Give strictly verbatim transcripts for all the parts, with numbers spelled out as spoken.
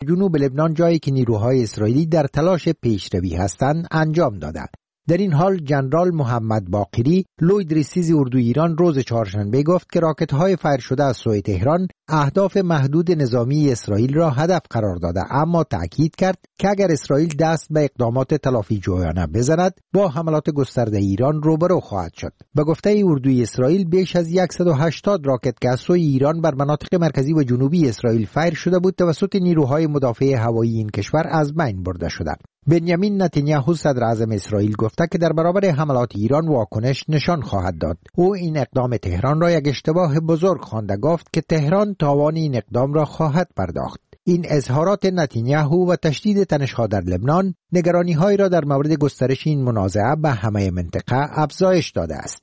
جنوب لبنان، جایی که نیروهای اسرائیلی در تلاش پیشروی هستند، انجام دادند. در این حال جنرال محمد باقری، لوید ریسیز اردوی ایران، روز چهارشنبه گفت که راکت‌های فایر شده از سوی تهران اهداف محدود نظامی اسرائیل را هدف قرار داده، اما تأکید کرد که اگر اسرائیل دست به اقدامات تلافی جویانه بزند، با حملات گسترده ایران روبرو خواهد شد. به گفته اردوی اسرائیل، بیش از صد و هشتاد راکت که از سوی ایران بر مناطق مرکزی و جنوبی اسرائیل فایر شده بود، توسط نیروهای مدافع هوایی این کشور از بین برده شده. بنیامین نتانیاهو صدر اعظم اسرائیل گفته که در برابر حملات ایران واکنش نشان خواهد داد. او این اقدام تهران را یک اشتباه بزرگ خوانده، گفت که تهران تاوان این اقدام را خواهد پرداخت. این اظهارات نتانیاهو و تشدید تنش‌ها در لبنان نگرانی‌هایی را در مورد گسترش این منازعه به همه منطقه افزایش داده است.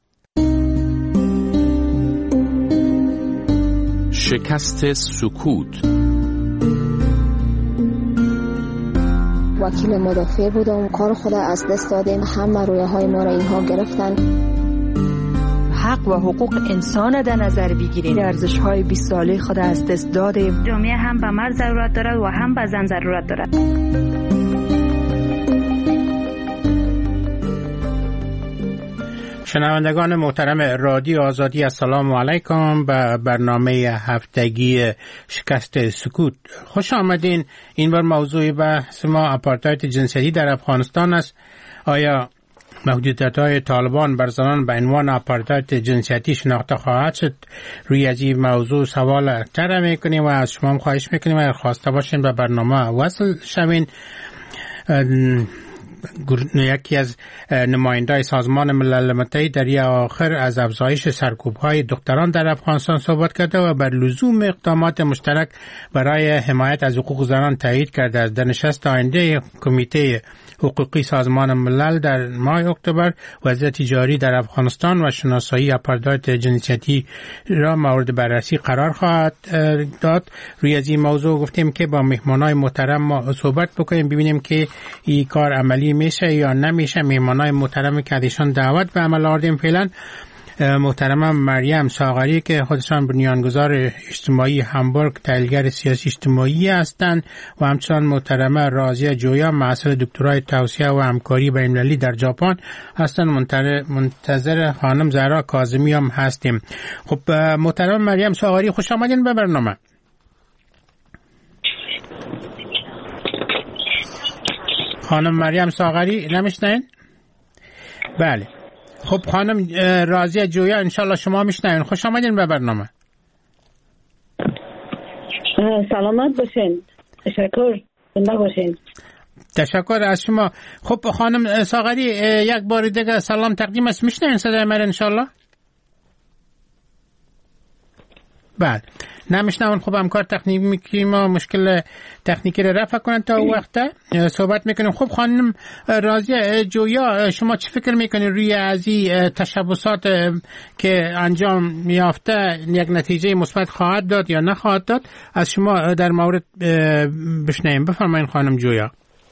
شکست سکوت. وکیل مدافع بودم، کار خود از دست دادیم، همه رویاهای ما را اینها گرفتن. حق و حقوق انسان در نظر بگیریم، ارزش‌های بیست ساله خود از دست دادیم. جامعه هم به مرد ضرورت دارد و هم به زن ضرورت دارد. شنوندگان محترم رادیو آزادی، السلام علیکم به برنامه هفتگی شکست سکوت. خوش آمدین. این بار موضوع بحث ما آپارتاید جنسیتی در افغانستان است. آیا محدودیت‌های طالبان بر زنان به عنوان آپارتاید جنسیتی شناخته خواهد شد؟ روی از این موضوع سوال طرح می‌کنیم و از شما خواهش می‌کنیم اگر خواسته باشین به برنامه وصل شوین. یکی از نمایندای سازمان ملل متحد در یک آخر از افزایش سرکوب‌های دختران در افغانستان صحبت کرده و بر لزوم اقدامات مشترک برای حمایت از حقوق زنان تایید کرده است. در نشست آینده کمیته حقوقی سازمان ملل در ماه اکتبر، وضعیت جاری در افغانستان و شناسایی آپارتاید جنسیتی را مورد بررسی قرار خواهد داد. روی از این موضوع گفتیم که با مهمانای محترم ما صحبت بکنیم، ببینیم که این کار عملی میشه یا نمیشه. مهمانای محترم که ازشان دعوت به عمل آوردیم فعلا محترم مریم ساغری که خودشان بنیانگذار اجتماعی همبورگ، تحلیلگر سیاسی اجتماعی هستند، و همچنان محترم رازیه جویا، محصل دکترای توسعه و همکاری بین‌المللی در ژاپن هستند. منتظر خانم زهرا کاظمی هم هستیم. خب محترم مریم ساغری، خوش آمدین به برنامه. خانم مریم ساغری نمیشنین؟ بله. خب خانم رازیه جویا، انشالله شما میشنین. خوش آمدین به برنامه. سلامت باشین. تشکر. زنده باشین. تشکر از شما. خب خانم ساغری، یک بار دیگه سلام تقدیم است. میشنین صدای من انشالله؟ بله. نمیشنون. خب همکار تکنیکی ما مشکل تکنیکی رو رفع کنن تا وقت صحبت میکنیم. خب خانم رازیه جویا، شما چی فکر میکنید روی از این تشبسات که انجام میافته یک نتیجه مثبت خواهد داد یا نخواهد داد؟ از شما در مورد بشنویم. بفرمایید خانم جویا.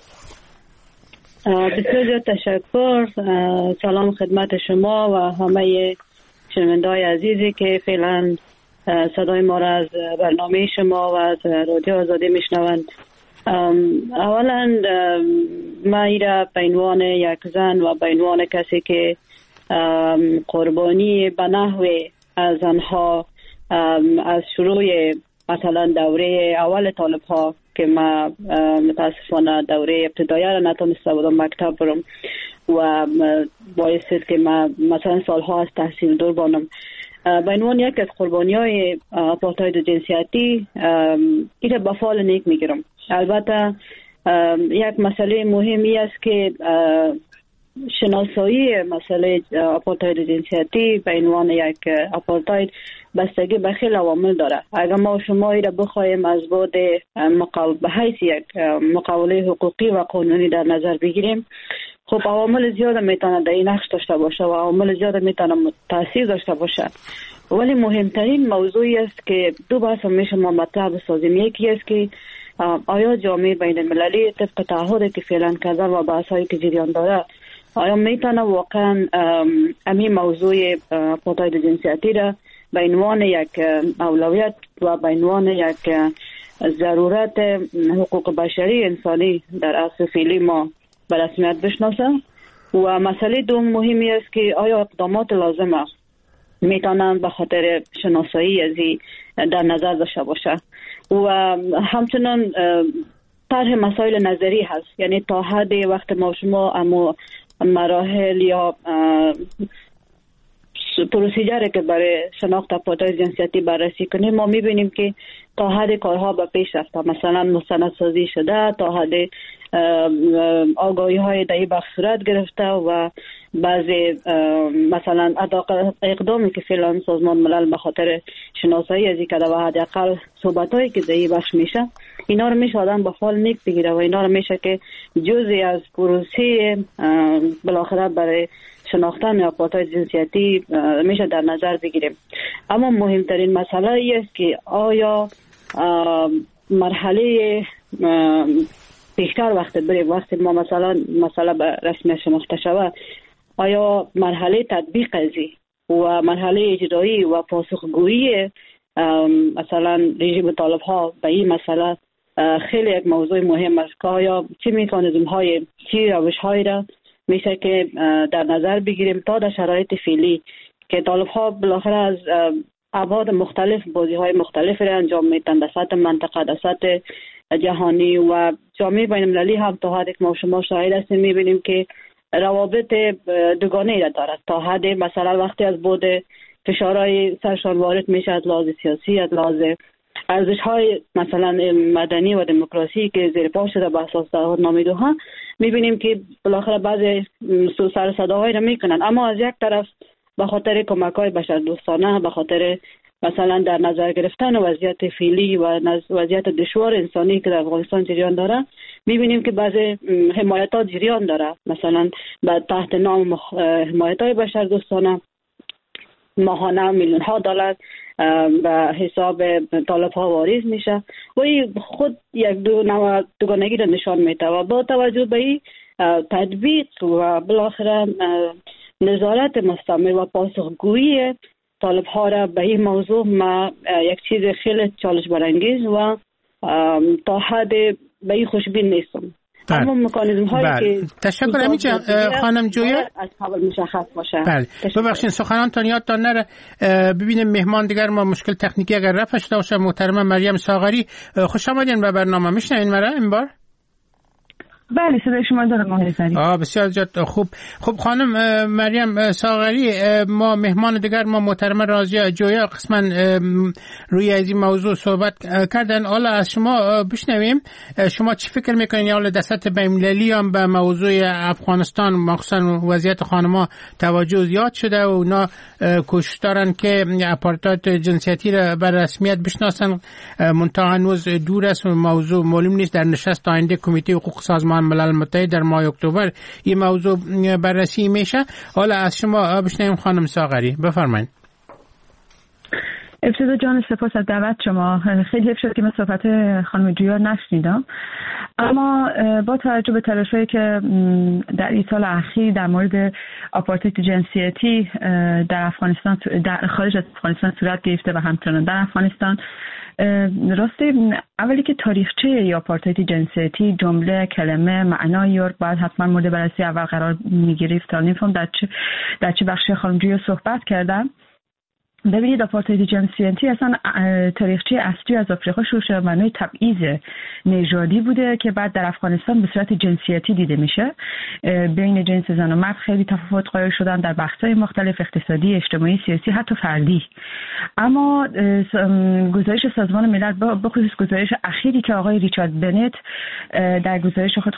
بسیار تشکر. سلام خدمت شما و همه شنونده‌های عزیزی که فعلا صدای ما را از برنامه شما و از رادیو آزادی میشنوند. اولا ما ایره به عنوان یک زن و به عنوان کسی که قربانی به نحو از آنها از شروع مثلا دوره اول طالب ها که ما متاسفانه دوره ابتدایی را نتونسته بودم مکتب برم و باعث است که ما مثلا سالها از تحصیل دور بانم. به عنوان یک از قربانی‌های آپارتاید جنسیتی این به فال نیک میگیرم. البته یک مسئله مهمی است که شناسایی مسئله آپارتاید جنسیتی به عنوان یک آپارتاید بستگی به خیلی عوامل داره. اگر ما شما را بخوایم از بعد به حیث یک مقاوله حقوقی و قانونی در نظر بگیریم، خب عوامل زیاد میتونه در این نقش داشته باشه و عوامل زیاد میتونه تاثیر داشته باشه، ولی مهمترین موضوعی است که دو بحث میشه ما مطرح بسازیم. یکی است که آیا جامعه بین المللی طبق تعهدی که فعلا کردن و بحثایی که جریان داره، آیا میتونه واقعا همین موضوع آپارتاید جنسیتی را به عنوان یک اولویت و به عنوان یک ضرورت حقوق بشری انسانی در عصر فعلی ما به رسمیت بشناسه. و مسئله دوم مهمی است که آیا اقدامات لازمه میتونن به خاطر شناسایی ازی در نظر داشته باشه. و همچنان طرح مسائل نظری هست، یعنی تا حد وقت ما شما اما مراحل یا پروسیجر که برای شناخت اپارتاید جنسیتی بررسی کنیم، ما میبینیم که تا حد کارها به پیش رفته، مثلا مستندسازی شده، تا حد آگاهی های در این بخش صورت گرفته و بعضی مثلا اقدامی که فعلا سازمان ملل به خاطر شناسایی از این که در حداقل صحبت هایی که در این بخش میشه، اینا رو میشه آدم با فال نیک بگیره و اینا رو میشه که جزئی از پروسه بالاخره برای شناختن اپارتاید جنسیتی میشه در نظر بگیریم. اما مهمترین مسئله ای است که آیا مرحله پیشتر وقت بریم، وقتی ما مثلا مسئله به رسمیت شناخته شود، آیا مرحله تطبیق ازی و مرحله اجرایی و پاسخگویی مثلا رژیم طالب ها به این مسئله خیلی یک موضوع مهم است که آیا چه مکانیزم های چه روش های را میشه که در نظر بگیریم تا در شرایط فعلی که طالب ها بالاخره از ابعاد مختلف بازی های مختلف را انجام میدن در سطح منطقه، در سطح جهانی و جامعه بین المللی هم تا حدی که ما شما شاهد هستیم میبینیم که روابط دوگانه را دارد. تا حد مثلا وقتی از بود فشارهای سرشان وارد میشه از لحاظ سیاسی، از لحاظ ارزش های مثلا مدنی و دموکراسی که زیر پا شده به اساس تعهد نامه دوحه، میبینیم که بالاخره بعضی سر صداهایی را میکنن. اما از یک طرف به خاطر کمک های بشردوستانه، به خاطر مثلا در نظر گرفتن وضعیت فعلی و وضعیت دشوار انسانی که در افغانستان جریان داره، میبینیم که بعضی حمایتات جریان داره. مثلا به تحت نام حمایت های بشردوستانه ماهانه میلیون ها دلار به حساب طالب ها واریز میشه و این خود یک دو نوع دوگانگی را نشان میده. و با توجه به این تطبیق و بالاخره نظارت مستمر و پاسخگویی طالب ها را به این موضوع ما یک چیز خیلی چالش برانگیز و تا حد به این خوشبین نیستم. اما مکانیزم هایی که تشکر امی خانم جویا از قبل مشخص باشه. بله ببخشید سخنانتان یادتان نره. ببینیم مهمان دیگر ما مشکل تکنیکی اگر رفع شده باشه. محترمه مریم ساغری خوش آمدین به برنامه. میشنوین مرا این بار؟ بله صدای شما دارم آقای زری. آه بسیار جد خوب. خب خانم مریم ساغری، ما مهمان دیگر ما محترمه راضیه جویا قسما روی از این موضوع صحبت کردن. حالا از شما بشنویم شما چی فکر میکنین؟ حالا دست بین‌المللی هم به موضوع افغانستان مخصوصا وضعیت خانم‌ها توجه زیاد شده و اونا کوشش دارن که اپارتاید جنسیتی را به رسمیت بشناسن. منتها هنوز دور است و موضوع معلوم نیست. در نشست آینده کمیته حقوق سازمان ملل متحد در ماه اکتبر این موضوع بررسی میشه. حالا از شما بشنویم خانم ساغری، بفرمایید. ابتدا جان سپاس از دعوت شما. خیلی حیف شد که من صحبت خانم جویا نشنیدم، اما با توجه به تلاش‌هایی که در این سال اخیر در مورد آپارتاید جنسیتی در افغانستان در خارج از افغانستان صورت گرفته و همچنان در افغانستان، راستی اولی که تاریخچه یا آپارتاید جنسیتی جمله کلمه معنایی رو باید حتما مورد بررسی اول قرار میگرفت تا نفهم در چه در چه بخشی خانم جویا صحبت کردم. ببینید آپارتاید جنسیتی اصلا تاریخچه اصلی از آفریقا شروع شده، معنای تبعیض نژادی بوده که بعد در افغانستان به صورت جنسیتی دیده میشه. بین جنس زن و مرد خیلی تفاوت قائل شدن در بخش‌های مختلف، اقتصادی، اجتماعی، سیاسی، حتی فردی. اما گزارش سازمان ملل به خصوص گزارش اخیری که آقای ریچارد بنت در گزارش خود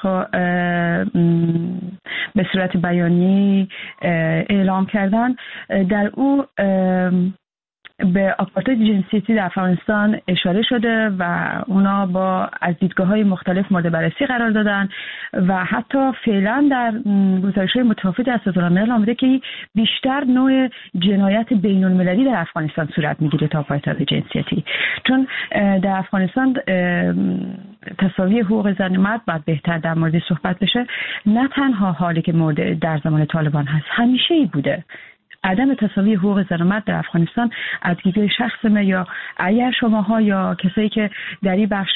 به صورت بیانی اعلام کردن، در او به آپارتاید جنسیتی در افغانستان اشاره شده و اونا با از دیدگاه‌های مختلف مورد بررسی قرار دادن و حتی فعلا در گزارش‌های متفاوتی از سازمان ملل آمده که بیشتر نوع جنایت بین‌المللی در افغانستان صورت می‌گیره تا آپارتاید جنسیتی، چون در افغانستان تساوی حقوق زن و مرد باید بهتر در مورد صحبت بشه. نه تنها حالی که مورد در زمان طالبان هست، همیشه ای بوده. عدم تساوی حقوق زن و مرد در افغانستان از دیده شخص ما یا اگر شماها یا کسایی که در این بخش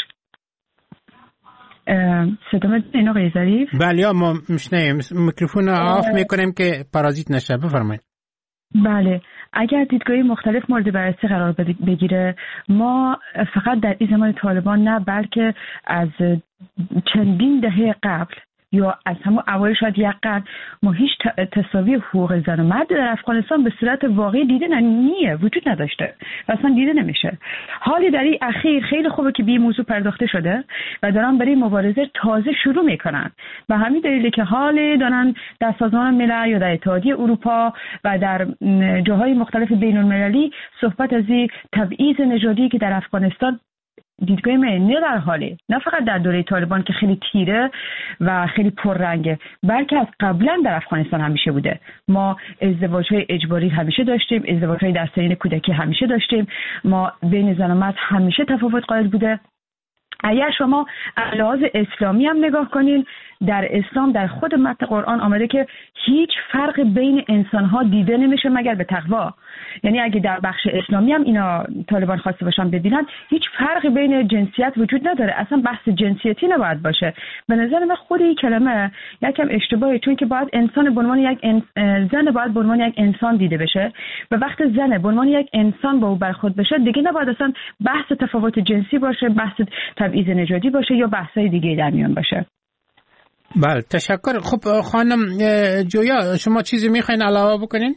صدامت این آقای ظریف؟ بله ما میشنیم، میکروفون آف میکنیم که پارازیت نشه. بفرمایید. بله، اگر دیدگاهی مختلف مورد بررسی قرار بگیره، ما فقط در این زمان طالبان نه بلکه از چندین دهه قبل یا از همون اوایل شاید یک قرن ما هیچ تساوی حقوق زن و مرد در افغانستان به صورت واقعی دیده نمیه، وجود نداشته و اصلا دیده نمیشه. حالی در این اخیر خیلی خوبه که به این موضوع پرداخته شده و دارن برای مبارزه تازه شروع میکنن. به همین دلیله که حال دارن در سازمان ملل یا در اتحادیه اروپا و در جاهای مختلف بین المللی صحبت از این تبعیض نژادی که در افغانستان دیدگاه من نه در حاله، نه فقط در دوره طالبان که خیلی تیره و خیلی پررنگه، بلکه از قبلا در افغانستان همیشه بوده. ما ازدواج‌های اجباری همیشه داشتیم، ازدواج‌های در سنین کودکی همیشه داشتیم، ما بین زن و مرد همیشه تفاوت قائل بوده. اگر شما از لحاظ اسلامی هم نگاه کنین، در اسلام در خود متن قرآن آمده که هیچ فرق بین انسان‌ها دیده نمیشه مگر به تقوا. یعنی اگه در بخش اسلامی هم اینا طالبان خواسته باشن ببینن، هیچ فرق بین جنسیت وجود نداره، اصلا بحث جنسیتی نباید باشه. به نظر من خود این کلمه یکم اشتباهه، چون که باید انسان به عنوان یک انس... زن باید به عنوان یک انسان دیده بشه و وقت زن به عنوان یک انسان با او برخورد بشه، دیگه نباید اصلا بحث تفاوت جنسی باشه، بحث تبعیض نژادی باشه یا بحث‌های دیگه در میان باشه. بله تشکر. خب خانم جویا، شما چیزی میخواین علاوه بکنین؟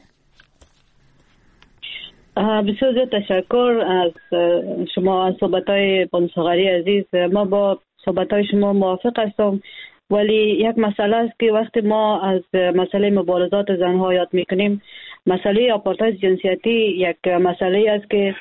بسیار زیاد تشکر از شما، از صحبت‌های بانوساغری عزیز. ما با صحبت‌های شما موافق هستم، ولی یک مسئله است که وقتی ما از مسئله مبارزات زنها یاد میکنیم، مسئله آپارتاید جنسیتی یک مسئله است که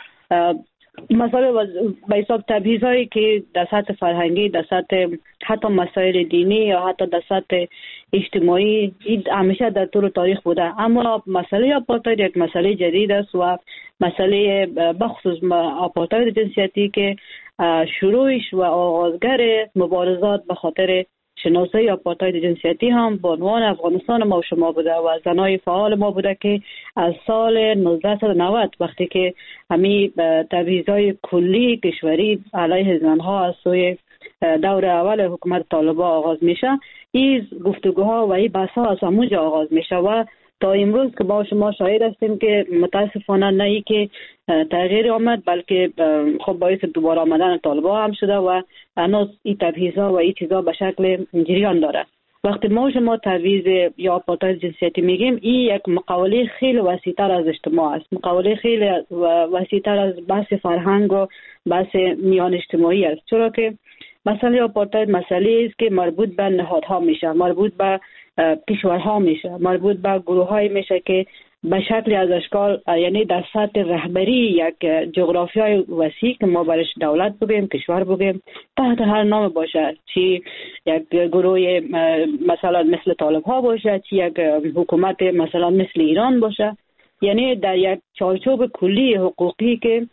مسئله به حساب تبعیض‌هایی که در سطح فرهنگی، در سطح حتی مسائل دینی یا حتی در سطح اجتماعی همیشه در طول تاریخ بوده. اما مسئله آپارتاید یک مسئله جدید است و مسئله بخصوص آپارتاید جنسیتی که شروعش و آغازگر مبارزات به خاطر شناسایی آپارتاید جنسیتی هم به عنوان افغانستان ما و شما بوده و زنای فعال ما بوده که از سال نوزده نود وقتی که همین تبعیض‌های کلی کشوری علیه زنها از سوی دور اول حکومت طالبان آغاز میشه، این گفتگوها و این بحث‌ها از همونجا آغاز میشه و تا امروز که با شما شاهد هستیم که متاسفانه نه ای که تغییر آمد، بلکه خب باعث دوباره آمدن طالبان هم شده و هنوز این تبعیض‌ها و این چیزا به شکل جریان داره. وقتی ما شما تبعیض یا آپارتاید جنسیتی میگیم، این یک مقوله خیلی وسیع‌تر از اجتماع است، مقوله خیلی وسیع‌تر از بحث فرهنگ و بحث میان اجتماعی است، چرا که مسئله آپارتاید مسئله است که مربوط به نهادها میشه، مربوط به کشورها میشه، مربوط به گروه‌های میشه که به شکل از اشکال، یعنی در سطح رهبری یک جغرافیای وسیع که ما برش دولت بگیم، کشور بگیم، تحت هر نام باشه، چی یک گروه مثلا مثل طالب ها باشه، چی یک حکومت مثلا مثل ایران باشه، یعنی در یک چارچوب کلی حقوقی که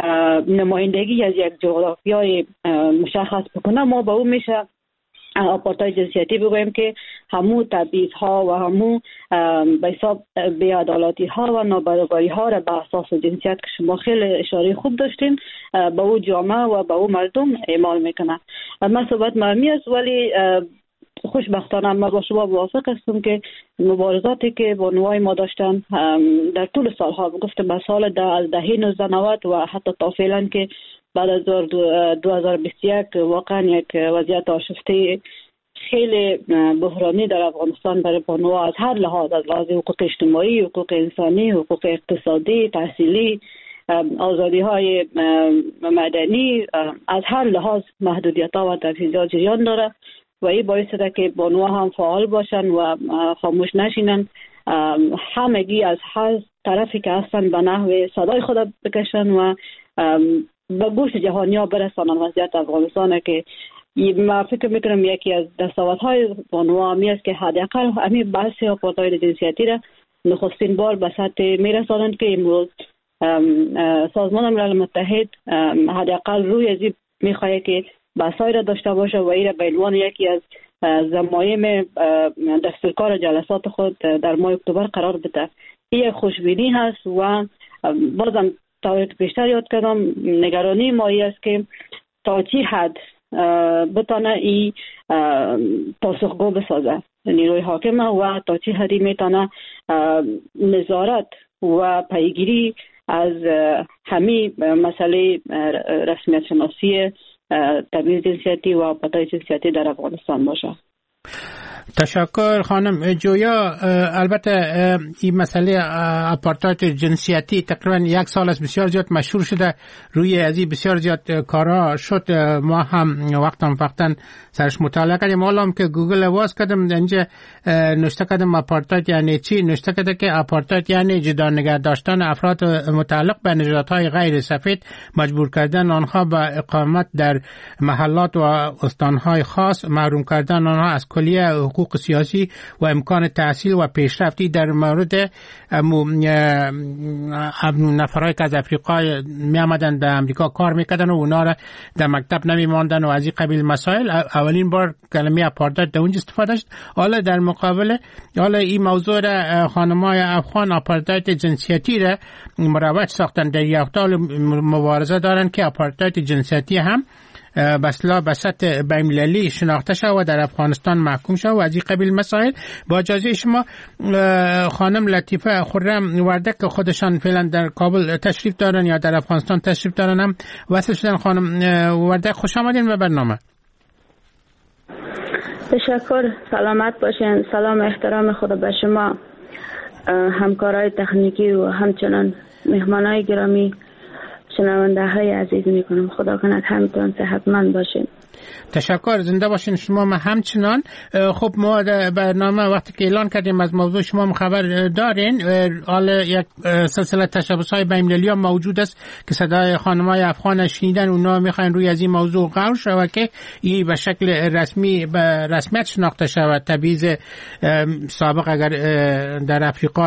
نمایندگی از یک جغرافیای مشخص بکنه، ما با اون میشه آپارتاید جنسیتی بگویم که همون تبعیض ها و همون به حساب بی‌عدالتی ها و نابرابری ها را به اساس جنسیت که شما خیلی اشاره خوب داشتین به اون جامعه و به اون مردم اعمال میکنه. من صحبت مهمی است، ولی خوشبختانه ما با شما موافق هستم که مبارزاتی که بانوای ما داشتن در طول سالها، گفتم به سال ده از دهه نوزده نود و حتی تا فعلا که بعد از دو هزار و بیست و یک واقعا یک وضعیت آشفته خیلی بحرانی در افغانستان برای بانوها از هر لحاظ، از لحاظ حقوق اجتماعی، حقوق انسانی، حقوق اقتصادی، تحصیلی، آزادی های مدنی، از هر لحاظ محدودیت ها و تبعیضات جریان داره و این باعث شده که بانوها هم فعال باشن و خاموش نشینن، همگی از هر طرفی که هستن به نحو صدای خود بکشن و به گوش جهانی ها برسانن وضعیت افغانستان که ما فکر میکنم یکی از دستاوردهای بانوها همی است که حداقل همین بحث آپارتاید جنسیتی را نخستین بار به سطح میرسانند که امروز سازمان ملل متحد حداقل روی از این میخواهد که بحثایی را داشته باشه و این را به عنوان یکی از ضمایم دستورکار جلسات خود در ماه اکتبر قرار بده. این خوشبینی هست و بازم تا بیشتر یاد کردم نگرانی مایی است که تا چی حد بتانه ای پاسخگو بسازه نیروی حاکمه و تا چی حدی میتونه نظارت و پیگیری از همه مسئله رسمیت شناسی تبعیض جنسیتی و آپارتاید جنسیتی در افغانستان باشه. تشکر خانم جویا. البته این مسئله آپارتاید جنسیتی تقریبا یک سال است بسیار زیاد مشهور شده، روی ازی بسیار زیاد کارا شد. ما هم وقتم وقتا سرش مطالعه کردیم. حالا که گوگل واس کردم اینجا نوشته کردم آپارتاید یعنی چی، نوشته کرده که آپارتاید یعنی جدا نگه داشتن افراد متعلق به نژادهای غیر سفید، مجبور کردن آنها به اقامت در محلات و استانهای خاص، محروم کردن آنها از کلیه حقوق سیاسی و امکان تحصیل و پیشرفتی. در مورد نفرایی که از افریقا می آمدن در امریکا کار میکردن و اونا را در مکتب نمی ماندن و از این قبیل مسائل، اولین بار کلمه آپارتاید در اونجا استفاده شد. حالا در مقابل حالا این موضوع را خانمای افغان آپارتاید جنسیتی را مروج ساختن، در یک حال مبارزه دارن که آپارتاید جنسیتی هم بسلا به سطح بین‌المللی شناخته شد و در افغانستان محکوم شد و از این قبیل مسائل. با اجازه شما خانم لطیفه خرم وردک که خودشان فعلا در کابل تشریف دارن یا در افغانستان تشریف دارن هم وصل شدن. خانم وردک خوش آمدین به برنامه. تشکر، سلامت باشین. سلام احترام خود به شما، همکارای تکنیکی و همچنان مهمانای گرامی، شنونده های عزیز میکنم. خدا کند همتون صحتمند باشین. تشکر، زنده باشین شما. ما همچنان. خب ما در برنامه وقتی که اعلان کردیم از موضوع شما خبر دارین، حالا یک سلسله تشبس‌های بین‌المللی هم موجود است که صدای خانم‌های افغان شنیدن، اونا میخواین روی از این موضوع غور شود که این به شکل رسمی به رسمیت شناخته شود. تبعیض سابق اگر در افریقا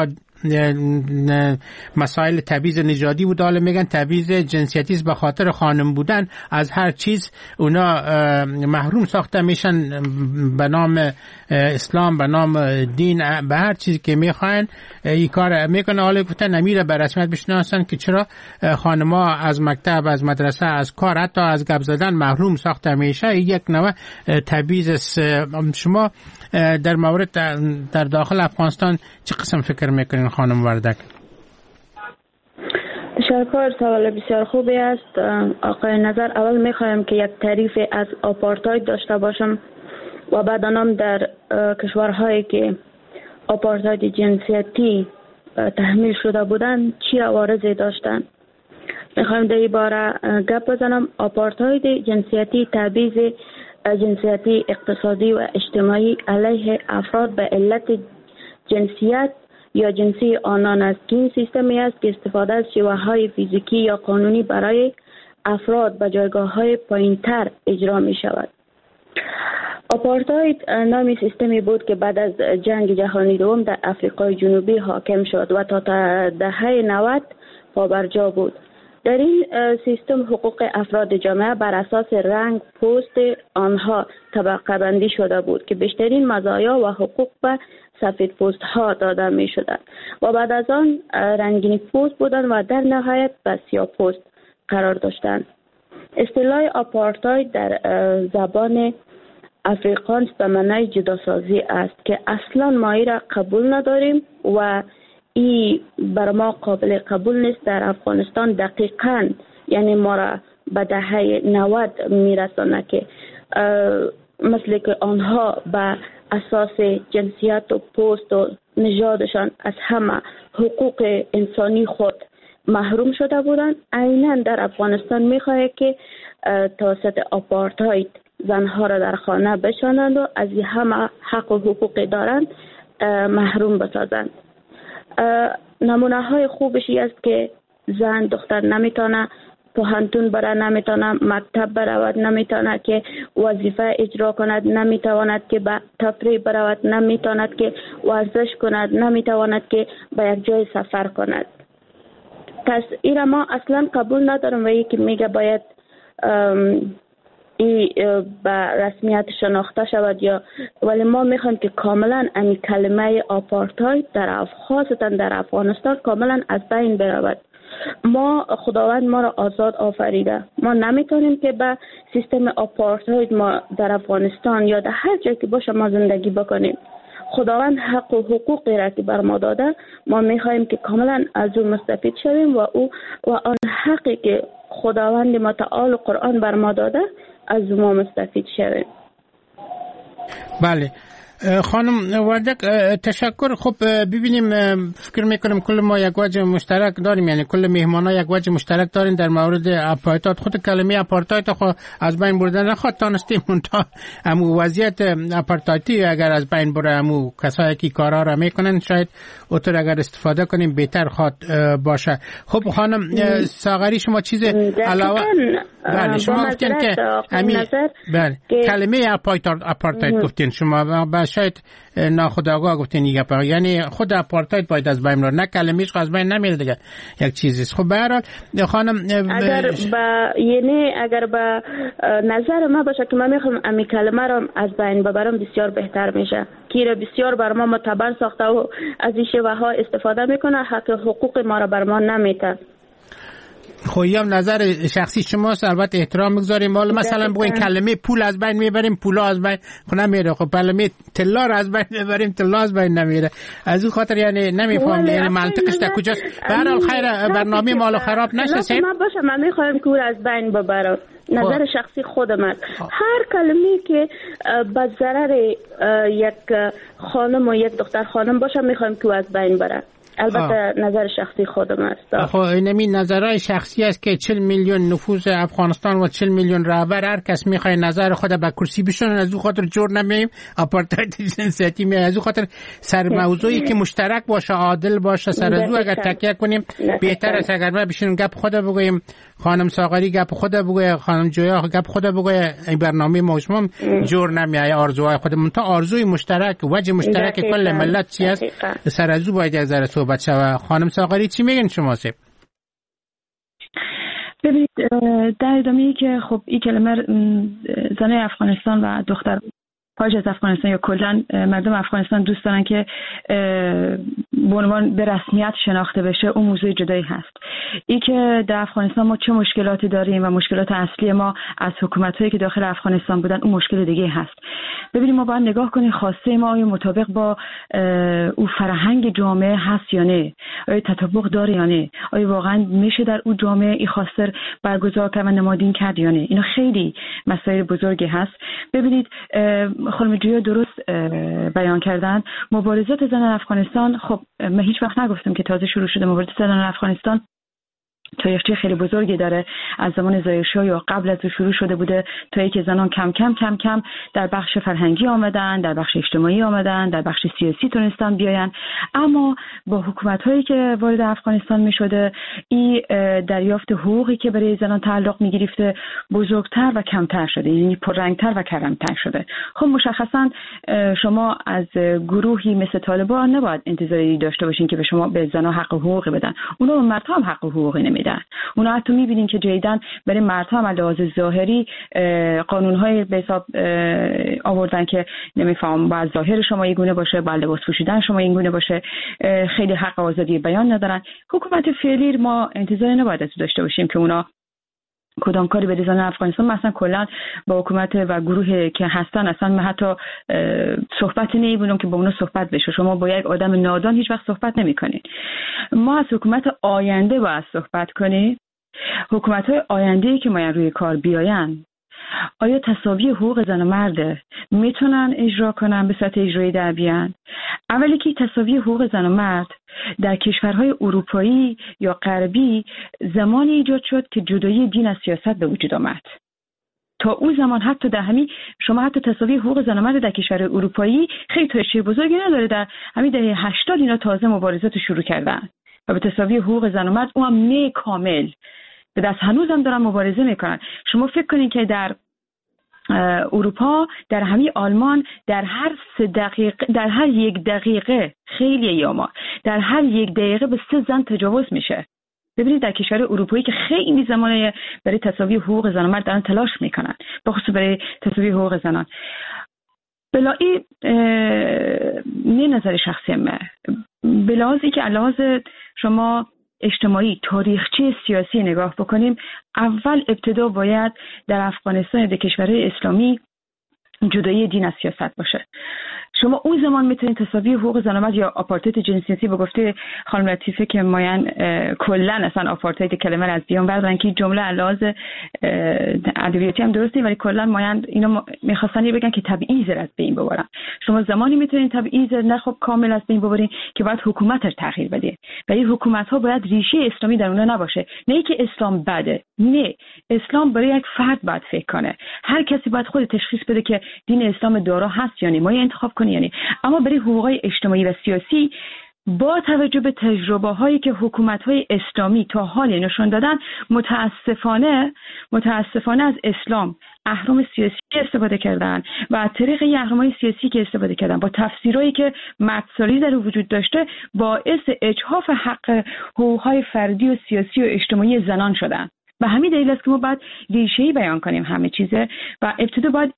مسائل تبعیض نژادی بود، حالا میگن تبعیض جنسیتی است، به خاطر خانم بودن از هر چیز اونا محروم ساخته میشن، به نام اسلام، به نام دین، به هر چیزی که میخواین این کار میکنه. حالا گفتن نمیره به رسمیت بشناسن که چرا خانم‌ها از مکتب، از مدرسه، از کار، حتی از گپ زدن محروم ساخته میشه. یک نوع تبعیض. شما در مورد در داخل افغانستان چه قسم فکر میکنین خانم وردک؟ تشکر، سوال بسیار خوبی است آقای نظر. اول میخوایم که یک تعریف از آپارتاید داشته باشم و بعد آنم در کشورهایی که آپارتاید جنسیتی تحمیل شده بودند چی عوارضی داشتند. میخوایم در این باره گپ بزنم. آپارتاید جنسیتی تبعیض جنسیتی اقتصادی و اجتماعی علیه افراد به علت جنسیت یا جنسی آنان است که این سیستمی است که استفاده از شیوه‌های فیزیکی یا قانونی برای افراد به جایگاه‌های پایین‌تر اجرا می شود. آپارتاید نامی سیستمی بود که بعد از جنگ جهانی دوم در آفریقای جنوبی حاکم شد و تا دهه نود پابرجا بود. در این سیستم حقوق افراد جامعه بر اساس رنگ پوست آنها طبقه بندی شده بود که بیشترین مزایا و حقوق به سفید پوست ها داده می شدند و بعد از آن رنگین پوست بودند و در نهایت به سیاه پوست قرار داشتند. اصطلاح آپارتاید در زبان افریقانس به معنای جداسازی است که اصلا ما ای را قبول نداریم و ای بر ما قابل قبول نیست. در افغانستان دقیقاً یعنی ما را به دهه نود میرسانه که مثل که آنها به اساس جنسیت و پوست و نژادشان از همه حقوق انسانی خود محروم شده بودند، عیناً در افغانستان میخواهد که توسط آپارتاید زنها را در خانه بشانند و از همه حق و حقوق دارند محروم بسازند. نمونه های خوبشی است که زن دختر نمیتونه پوهنتون بره، نمیتونه مکتب برود، نمیتونه که وظیفه اجرا کند، نمیتواند که به تفریح برود، نمیتواند که ورزش کند، نمیتواند که به یک جای سفر کند. پس این ما اصلا قبول ندارم و یکی میگه باید ای به رسمیت شناخته شود یا، ولی ما میخوایم که کاملا این کلمه آپارتاید در اف خاصتا در افغانستان کاملا از بین برود. ما خداوند ما را آزاد آفریده، ما نمیتونیم که به سیستم آپارتاید ما در افغانستان یا در هر جایی که باشه ما زندگی بکنیم. خداوند حق و حقوقی را که بر ما داده، ما میخوایم که کاملا از او مستفید شویم و او و آن حقی که خداوند متعال و قرآن بر ما داده از ما مستفید شویم. بله خانم وردک تشکر. خب ببینیم، فکر میکنم کل ما یک وجه مشترک داریم، یعنی کل مهمانا یک وجه مشترک داریم در مورد اپارتاید. خود کلمه اپارتاید خو از بین بردن نخواد تانستیم منتها امو وضعیت اپارتایدی اگر از بین بره، امو کسایی که کارا را میکنن شاید اوتر اگر استفاده کنیم بهتر خواد باشه. خب خانم ساغری شما چیز علاوه؟ بله شما گفتین که همین بله کلمه اپارتاید گفتین شما، شاید ناخودآگاه گفتین دیگه، یعنی خود اپارتاید باید از بین بره، نه کلمه‌اش از بین نمیره دیگه، یک چیزیست. خب به هر حال خانم اگر با یعنی اگر با نظر ما باشه که من میخوام امی کلمه رو از بین ببرم بسیار بهتر میشه، که بسیار بر ما معتبر ساخته و از این شیوه ها استفاده میکنه، حق حقوق ما رو بر ما نمیده. خب هم نظر شخصی شماست، البته احترام میگذاریم. حالا مثلا بگوین کلمه پول از بین میبریم، پولا از بین خب نمیره. خب کلمه طلا رو از بین میبریم، طلا از بین نمیره. از این خاطر یعنی نمیفهم یعنی منطقش در کجاست. به هر حال خیر برنامه مالو خراب نشه. ما باشه من میخوایم که از بین ببرم، نظر شخصی خودم است. هر کلمه‌ای که به ضرر یک خانم و یک دختر خانم باشه میخوایم که از بین بره. البته آه. نظر شخصی خودم است. خب اینمی نظرهای شخصی است که چهل میلیون نفوذ افغانستان و چهل میلیون رهبر هر کس میخواد نظر خود به کرسی بشونه، از او خاطر جور نمیم آپارتاید جنسیتی می، از او خاطر سر موضوعی که مشترک باشه، عادل باشه، سر از او اگر تکیه کنیم بهتر است. اگر ما بشینیم گپ خود بگوییم، خانم ساغری گپ خود بگویه، خانم جویا گپ خود بگویه، این برنامه موشمم جور نمیای. آرزوهای خودمون تا آرزوی مشترک، وجه مشترک کل ملت چی است، سر از او باید یک ذره صحبت شود. خانم ساغری چی میگن شما سه؟ ببینید در ادامه‌ای که خب این کلمه زنای افغانستان و دختر خارج از افغانستان یا کلا مردم افغانستان دوست دارن که به عنوان به رسمیت شناخته بشه، اون موضوع جدایی هست. این که در افغانستان ما چه مشکلاتی داریم و مشکلات اصلی ما از حکومتایی که داخل افغانستان بودن اون مشکل دیگه هست. ببینیم ما باید نگاه کنیم خواسته ما آیا مطابق با اون فرهنگ جامعه هست یا نه، آیا تطابق داره یا نه، آیا واقعا میشه در اون جامعه این خواسته برگزار کرد و نمادین کرد یا نه. اینا خیلی مسائل بزرگی هست. ببینید خانم جویا درست بیان کردن، مبارزات زنان افغانستان، خب من هیچ وقت نگفتم که تازه شروع شده. مبارزات زنان افغانستان تاریخچه خیلی بزرگی داره، از زمان ظاهرشاه یا قبل از او شروع شده بوده، تا اینکه زنان کم کم کم کم در بخش فرهنگی آمدن، در بخش اجتماعی آمدن، در بخش سیاسی تونستن بیاین. اما با حکومت‌هایی که وارد افغانستان می‌شده، این دریافت حقوقی که برای زنان تعلق می‌گرفته بزرگتر و کمتر شده، یعنی پررنگتر و کمتر شده. خب مشخصاً شما از گروهی مثل طالبان نباید انتظاری داشته باشین که به شما به زنان حق حقوقی بدن. اونا به مردها هم حق حقوقی نمیدن. اونا حتی می‌بینین که جدیداً برای مردها هم لحاظ ظاهری قانون‌های به حساب آوردن که نمی‌فهم باید ظاهر شما این گونه باشه، باید لباس پوشیدن شما این گونه باشه، خیلی حق آزادی بیان ندارن. حکومت فعلی ما انتظاری نباید از داشته باشیم که اونا کدام کاری به زنان افغانستان، مثلا کلا با حکومت و گروهی که هستن اصلا من حتی صحبت نمی‌بینم که با اونا صحبت بشه. شما با یک آدم نادان هیچ وقت صحبت نمی‌کنید. ما از حکومت آینده باید صحبت کنیم. حکومت‌های آینده‌ای که ما روی کار بیاین، آیا تساوی حقوق زن و مرد میتونن اجرا کنن، به صورت اجرایی در بیان؟ اولی که تساوی حقوق زن و مرد در کشورهای اروپایی یا غربی زمانی ایجاد شد که جدایی دین از سیاست به وجود آمد. تا اون زمان حتی در همین شما حتی تساوی حقوق زن و مرد در کشور اروپایی خیلی تاریخچه بزرگی نداره. در همین دهه هشتاد اینا تازه مبارزات شروع کردن و به تساوی حقوق زن و مرد اونم نه کامل به دست هنوزم دارن مبارزه میکنن. شما فکر کنین که در اروپا، در همین آلمان، در هر سه دقیقه در هر یک دقیقه خیلی یاما در هر یک دقیقه به سه زن تجاوز میشه. ببینید در کشور اروپایی که خیلی زمانه برای تساوی حقوق زن و مرد دارن تلاش میکنن، بخصوص برای تساوی حقوق زنان. بلایی نه نظر شخصی من، بلازی که علاوه شما اجتماعی تاریخچه سیاسی نگاه بکنیم، اول ابتدا باید در افغانستان در کشورهای اسلامی جدایی دین از سیاست باشه. شما اون زمان میتونید تساوی حقوق زن و مرد یا آپارتاید جنسیتی به گفته خانم لطیفه که ماین کلا اصلا آپارتاید کلمه از بیان بردارن که جمله علاوه ادبیاتی هم درسته، ولی کلا ماین اینا میخواستن بگن که تبعیض از بین ببرن. شما زمانی میتونید تبعیض نه خب کامل از بین ببرین که باید حکومت رو تغییر بده و این حکومت ها باید ریشه اسلامی در اونها نباشه. نه که اسلام بده، نه، اسلام برای یک فرد باید فکر کنه. هر کسی باید خود تشخیص بده که دین اسلام دارا هست یا نه، ما انتخاب کنی یعنی. اما برای حقوقای اجتماعی و سیاسی با توجه به تجربه هایی که حکومت های اسلامی تا حال نشون دادن، متاسفانه متاسفانه از اسلام اهرم سیاسی استفاده کردن و از طریق این اهرم های سیاسی که استفاده کردن با تفسیرهایی که مردسالاری در وجود داشته باعث اجحاف حق حقوق های فردی و سیاسی و اجتماعی زنان شدن. و همین دلیل است که ما باید ریشه‌ای بیان کنیم همه چیزه و ابتدا باید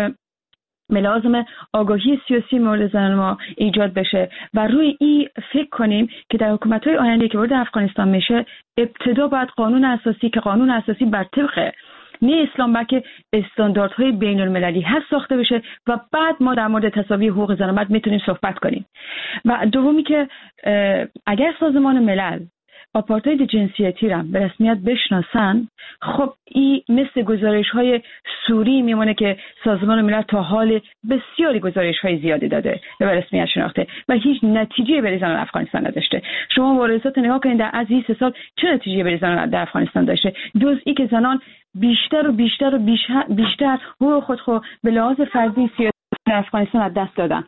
ملازم آگاهی سیاسی مورد زنان ما ایجاد بشه و روی این فکر کنیم که در حکومت‌های آینده که وارد افغانستان میشه، ابتدا باید قانون اساسی که قانون اساسی بر طبق نه اسلام بلکه استانداردهای بین المللی هست ساخته بشه و بعد ما در مورد تساوی حقوق زن و مرد میتونیم صحبت کنیم. و دومی که اگر سازمان ملل آپارتاید جنسیتی را به رسمیت بشناسن، خب این مثل گزارش های سوری میمونه که سازمان ملل تا حال بسیاری گزارش های زیادی داده و به رسمیت شناخته و هیچ نتیجه برای زنان افغانستان نداشته. شما مبارزات نگاه کنید در از این سه سال چه نتیجه برای زنان در افغانستان داشته؟ جز این که زنان بیشتر و بیشتر و بیشتر, بیشتر حقوق خود خود به لحاظ فردی سیاسی در افغانستان از دست دادن.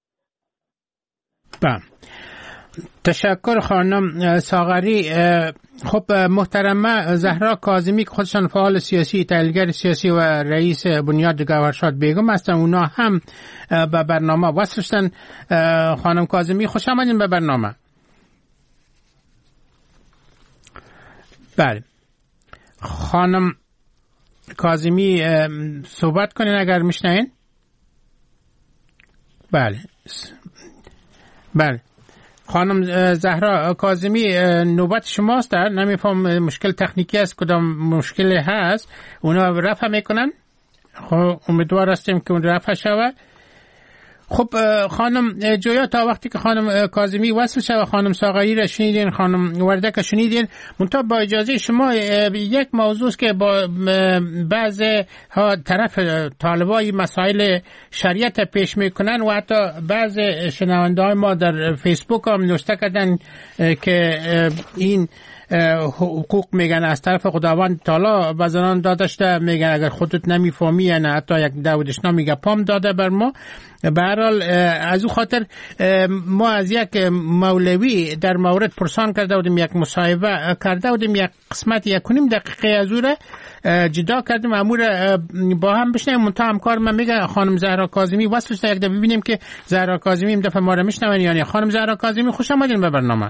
بله، تشکر خانم ساغری. خب محترمه زهرا کاظمی که خودشان فعال سیاسی، تحلیلگر سیاسی و رئیس بنیاد گوهرشاد بیگم هستن، اونا هم به برنامه وصل شدن. خانم کاظمی خوش آمدین به برنامه. بله خانم کاظمی صحبت کنین اگر میشنین. بله بله خانم زهرا کاظمی نوبت شماست. در نمیفهم مشکل تکنیکی است، کدام مشکل هست، اونا رفع میکنن. خب امیدوار هستیم که اون رفع شود. خب خانم جویا، تا وقتی که خانم کاظمی وصل شد، خانم ساغری را شنیدین، خانم وردک شنیدین، منتها با اجازه شما یک موضوع که با بعض ها طرف طالبای مسائل شریعت پیش میکنن و حتی بعض شنونده های ما در فیسبوک هم نوشته کردن که این حقوق میگن از طرف خداوند تعالی به زنان داده شده، میگن اگر خودت نمیفهمی یعنی حتی یک داودشنامی گپام داده بر ما. به هر حال از او خاطر ما از یک مولوی در مورد پرسان کرده بودیم، یک مصاحبه کرده بودیم، یک قسمت یک کنیم دقیقه از او را جدا کردیم، امور با هم بشنیم. منتها همکار من میگه خانم زهرا کاظمی وصل شده، یک دفعه ببینیم که زهرا کاظمی این دفعه ما را میشنون یعنی. خانم زهرا کاظمی خوش آمدین به برنامه.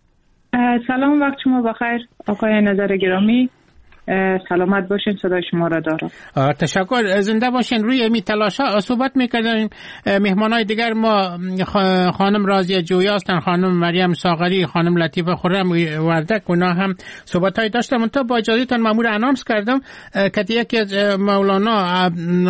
سلام، وقت شما بخیر آقای نظر گرامی. سلامت باشین، صدای شما را دارم. تشکر، زنده باشین. روی می تلاشا صحبت میکردیم. مهمانای دیگر ما خانم راضیه جویا هستن، خانم مریم ساغری، خانم لطیفه خرم وردک، اونا هم صحبت های داشتن. من تا با اجازهتون مامور انامس کردم که یکی از مولانا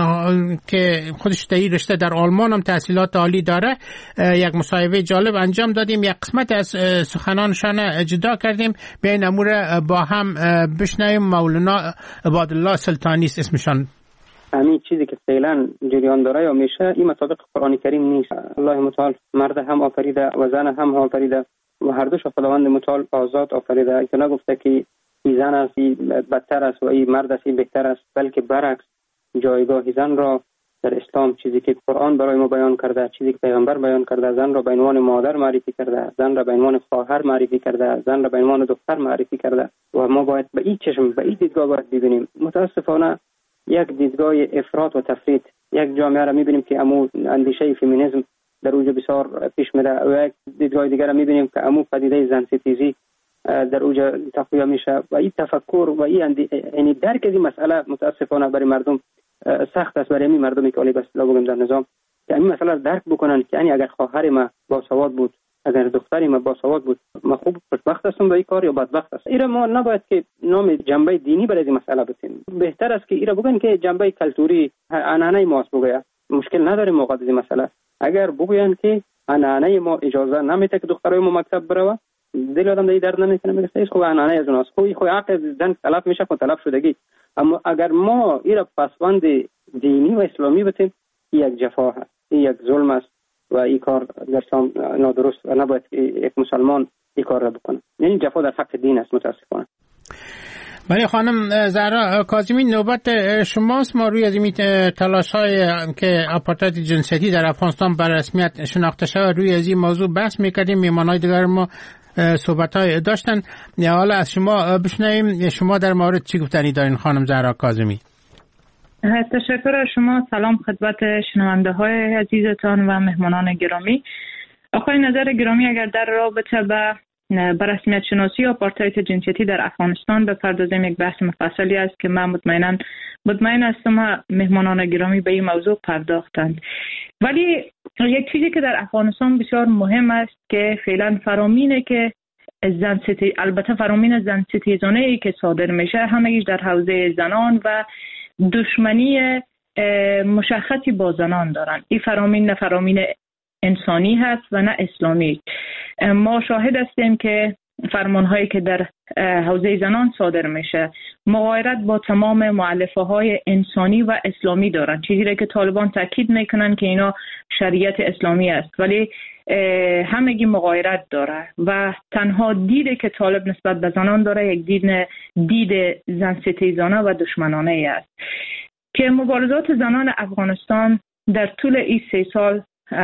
که خودش تایی رشته در آلمان هم تحصیلات عالی داره، یک مصاحبه جالب انجام دادیم، یک قسمت از سخنانشان جدا کردیم، بین امور با هم بشنویم. مولانا عبادالله سلطانی است اسمشان. همین چیزی که فعلا جریان داره یا میشه این مطابق قرآن کریم نیست. الله متعال مرد هم آفریده و زن هم آفریده و هر دوش خداوند متعال آزاد آفریده، که نگفته که این زن است بدتر است و این مرد است بهتر است، بلکه برعکس جایگاه زن را در اسلام، چیزی که قرآن برای ما بیان کرده، چیزی که پیغمبر بیان کرده، زن را به عنوان مادر معرفی کرده، زن را به عنوان خواهر معرفی کرده، زن را به عنوان دختر معرفی کرده و ما باید به این چشم، به این دیدگاه باید ببینیم. متاسفانه یک دیدگاه افراط و تفرید، یک جامعه را میبینیم که امو اندیشه فمینیسم در اوج بسیار پیش میره و یک دیدگاه دیگر را میبینیم که امو پدیده زن ستیزی در اوجا تقویه میشه و این تفکر و این یعنی درک از این مسئله متاسفانه برای مردم سخت است. برای این مردمی که علی بسلا بگم در نظام که این مسئله درک بکنن که یعنی اگر خواهر ما باسواد بود، اگر دختری ما باسواد بود، ما خوب خوشبخت هستم با این کار یا بدبخت است. ایرا ما نباید که نام جنبه دینی برای این مسئله بتیم. بهتر است که ایرا بگن که جنبه کلتوری عنعنه ما است بگه. مشکل نداریم موقع این مسئله. اگر بگوین که عنعنه ما اجازه نمیده که دخترای ما مکتب بره، دل آدم دیگه درد نمیکنه، میگه ایش خوب عنعنه از اوناست. خو خو عقل زن تلف میشه، خو تلف شدگی. اما اگر ما ایرا پسوند دینی و اسلامی بتیم، یک جفا هست، یک ظلم است و این کار در اسلام نادرست و نباید یک مسلمان این کار را بکنه. یعنی جفا در حق دین است متاسفانه. ولی خانم زهرا کاظمی، نوبت شماست. ما روی از این تلاش‌های که آپارتاید جنسیتی در افغانستان به رسمیت شناخته شود روی از این موضوع بحث می‌کردیم. میهمان‌های دیگر ما صحبت‌های داشتن. حالا از شما بشنویم شما در مورد چی گفتنی دارین خانم زهرا کاظمی؟ تشکر از شما. سلام خدمت شنونده‌های عزیزتان و مهمانان گرامی. آقای نظر گرامی، اگر در رابطه با به رسمیت شناسی آپارتاید جنسیتی در افغانستان بپردازیم، یک بحث مفصلی است که من مطمئنا مطمئن هستم مهمانان گرامی به این موضوع پرداختند. ولی یک چیزی که در افغانستان بسیار مهم است که فعلا فرامینه که زن ستی، البته فرامین زن ستیزانه ای که صادر میشه همه‌ایش در حوزه زنان و دشمنی مشخصی با زنان دارن. این فرامین نه فرامین انسانی هست و نه اسلامی. ما شاهد هستیم که فرمانهایی که در حوزه زنان صادر میشه مغایرت با تمام مؤلفه های انسانی و اسلامی دارن، چیزی را که طالبان تاکید میکنن که اینا شریعت اسلامی است، ولی همگی مغایرت داره و تنها دیده که طالب نسبت به زنان داره یک دید دید زن ستیزانه و دشمنانه است که مبارزات زنان افغانستان در طول این سه سال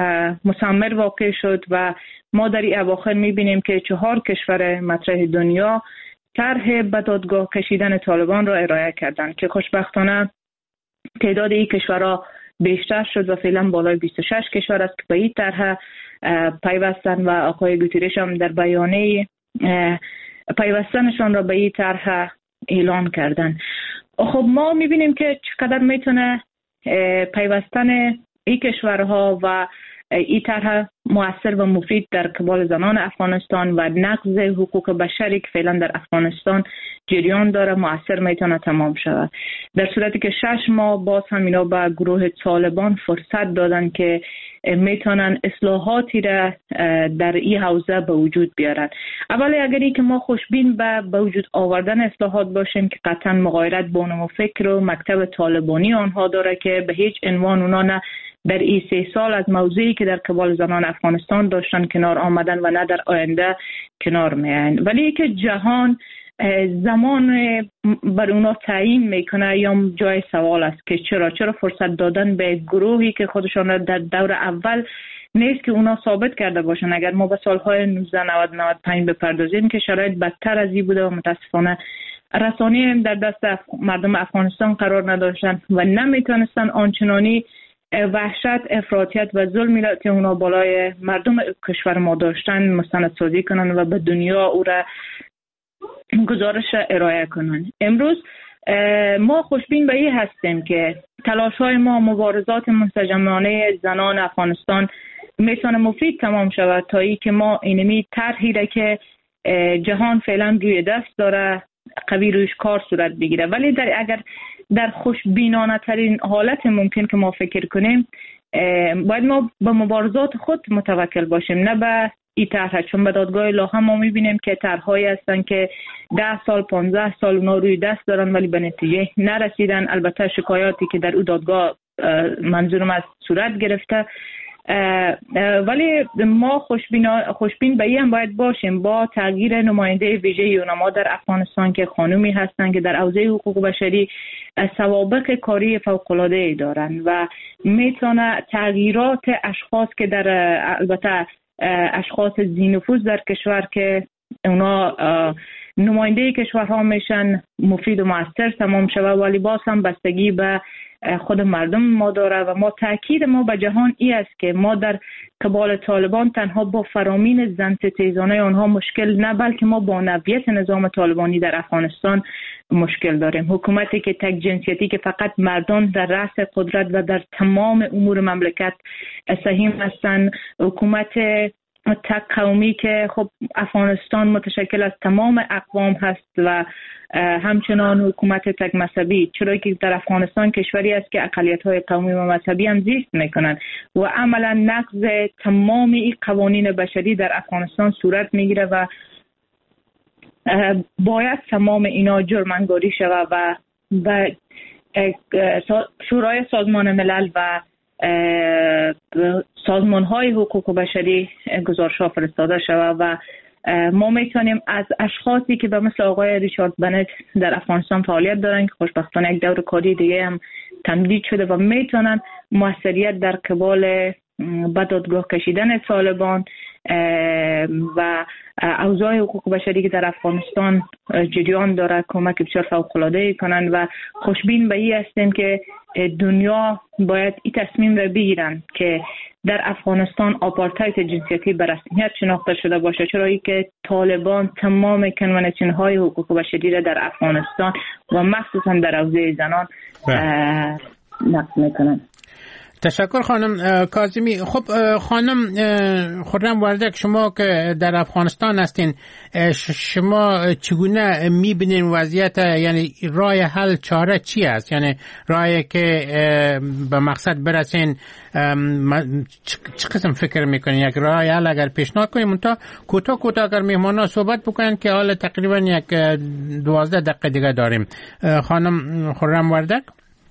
مثمر واقع شد و ما در این اواخر میبینیم که چهار کشور مطرح دنیا طرح به دادگاه کشیدن طالبان را ارائه کردند که خوشبختانه تعداد این کشورها بیشتر شد و فعلا بالای بیست و شش کشور است که به این طرح پیوستن و آقای گوتیرش هم در بیانیه پیوستنشان را به این طرح اعلان کردن. خب ما میبینیم که چقدر میتونه پیوستن این کشورها و این طرح مؤثر و مفید در قبال زنان افغانستان و نقض حقوق بشری که فعلا در افغانستان جریان داره مؤثر میتونه تمام شود. در صورتی که شش ماه باز هم اینا به گروه طالبان فرصت دادن که میتونن اصلاحاتی را در این حوزه به وجود بیارن. اولی اگری که ما خوشبین به به وجود آوردن اصلاحات باشیم که قطعا مغایرت با نمو فکر و مکتب طالبانی آنها داره که به هیچ عنوان اونا نه در این سه سال از موضوعی که در قبال زنان افغانستان داشتن کنار آمدن و نه در آینده کنار میاین. ولی که جهان زمان بر اونا تعیین میکنه یا جای سوال است که چرا چرا فرصت دادن به گروهی که خودشان در دور اول نیست که اونا ثابت کرده باشن. اگر ما به سالهای نوزده نود نود و پنج بپردازیم که شرایط بدتر از این بوده و متاسفانه رسانه در دست اف... مردم افغانستان قرار نداشتن و نمیتونستن آنچنانی وحشت، افراطیت و ظلمی که اونا بالای مردم کشور ما داشتن مستندسازی کنن و به دنیا او را گزارش ارائه کنن. امروز ما خوشبین به این هستیم که تلاش های ما مبارزات منسجمانه زنان افغانستان میتونه مفید تمام شود تا ای که ما اینمی طرحی را که جهان فعلا روی دست داره قوی رویش کار صورت بگیره. ولی در اگر در خوشبینانه ترین حالت ممکن که ما فکر کنیم باید ما به مبارزات خود متوکل باشیم نه به این طرح، چون به دادگاه لاهم ما میبینیم که طرحهایی هستن که ده سال پانزده سال اونا روی دست دارن ولی به نتیجه نرسیدن. البته شکایاتی که در او دادگاه منظورم از صورت گرفته، ولی ما خوشبین خوشبین به این باید باشیم با تغییر نماینده ویژه یونما در افغانستان که خانومی هستند که در حوزه حقوق بشری سوابق کاری فوق‌العاده دارند و میتونه تغییرات اشخاص که در البته اشخاص ذی‌نفوذ در کشور که اونا نماینده کشورها میشن مفید و مؤثر تمام شود، ولی باز هم بستگی به خود مردم ما داره و ما تاکید ما به جهان ای است که ما در قبال طالبان تنها با فرامین زن ستیزانه آنها مشکل نه، بلکه ما با نوعیت نظام طالبانی در افغانستان مشکل داریم. حکومتی که تک جنسیتی که فقط مردان در رأس قدرت و در تمام امور مملکت سهیم هستند، حکومت تک قومی که خب افغانستان متشکل از تمام اقوام هست و همچنان حکومت تک مذهبی، چرا که در افغانستان کشوری است که اقلیت‌های قومی و مذهبی هم زیست میکنند و عملا نقض تمام این قوانین بشری در افغانستان صورت میگیره و باید تمام اینا جرم‌انگاری شود و و شورای سازمان ملل و سازمان‌های حقوق بشری گزارش‌ها فرستاده شود و ما میتونیم از اشخاصی که به مثل آقای ریچارد بنت در افغانستان فعالیت دارن که خوشبختانه یک دور کاری دیگه هم تمدید شده و میتونن موثریت در قبال به دادگاه کشیدن طالبان و اوضاع حقوق بشری که در افغانستان جریان داره کمک بسیار فوق‌العاده کنند و خوشبین به این هستیم که دنیا باید این تصمیم را بگیرن که در افغانستان آپارتاید جنسیتی به رسمیت شناخته شده باشه، چرا که طالبان تمام کنوانسیون‌های حقوق بشری را در افغانستان و مخصوصا در حوزه زنان نقض میکنن. تشکر خانم کاظمی. خب خانم خرم وردک، شما که در افغانستان هستین، شما چگونه میبینین وضعیت، یعنی راه حل چاره چی است؟ یعنی راهی که به مقصد برسین چه قسم فکر میکنین؟ یک راه حل اگر پیشنهاد کنیم تا کوتاه کوتاه اگر مهمانا صحبت بکنن که حالا تقریبا یک دوازده دقیقه دیگه داریم. خانم خرم وردک.